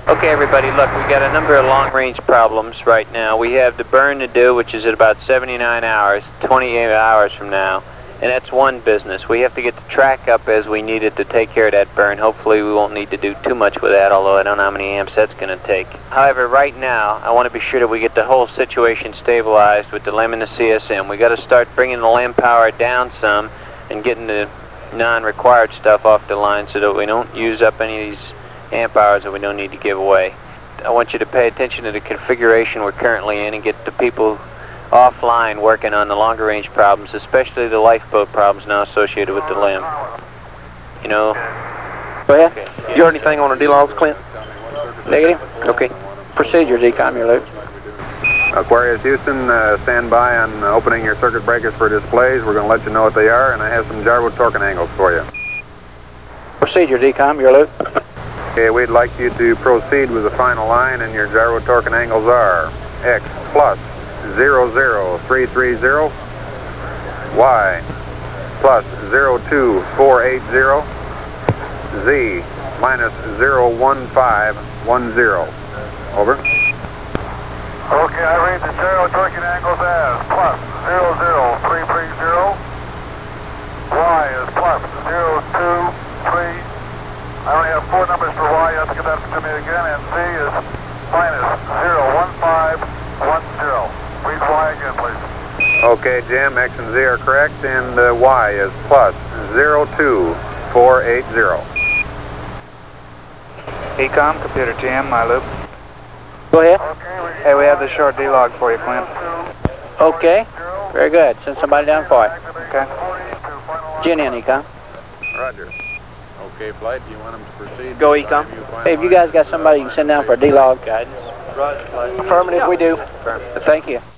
Okay, everybody, look, we got a number of long-range problems right now. We have the burn to do, which is at about 79 hours, 28 hours from now, and that's one business. We have to get the track up as we need it to take care of that burn. Hopefully we won't need to do too much with that, although I don't know how many amps that's going to take. However, right now, I want to be sure that we get the whole situation stabilized with the LEM and the CSM. We got to start bringing the LEM power down some and getting the non-required stuff off the line so that we don't use up any of these amp hours that we don't need to give away. I want you to pay attention to the configuration we're currently in and get the people offline working on the longer range problems, especially the lifeboat problems now associated with the LEM. You know? Go ahead. Okay. You heard anything on the D-logs, Clint? Negative? Okay. Procedure, DCOM, you're loose. Aquarius Houston, stand by on opening your circuit breakers for displays. We're going to let you know what they are, and I have some gyro torquing angles for you. Procedure, DCOM, you're loose. Okay, we'd like you to proceed with the final line, and your gyro torquing angles are X plus 00330, Y plus 02480, Z minus 01510. Over. Okay, I read the gyro torquing angles as plus 00330, Y is plus 023. I only have 4 numbers for Y. You have to give that to me again. And Z is minus 01510. Read Y again, please. Okay, Jim, X and Z are correct, and Y is plus 02480. ECOM, computer TM, my loop. Go ahead. Okay, Hey, we have the short D-log for you, Clint. Okay. Very good. Send somebody down for it. Okay. Gin in, ECOM. Roger. Okay, flight, do you want them to proceed? Go, ECOM. Hey, if you guys got somebody you can send down for a D-log. Guidance. Roger, flight. Affirmative, we do. Thank you.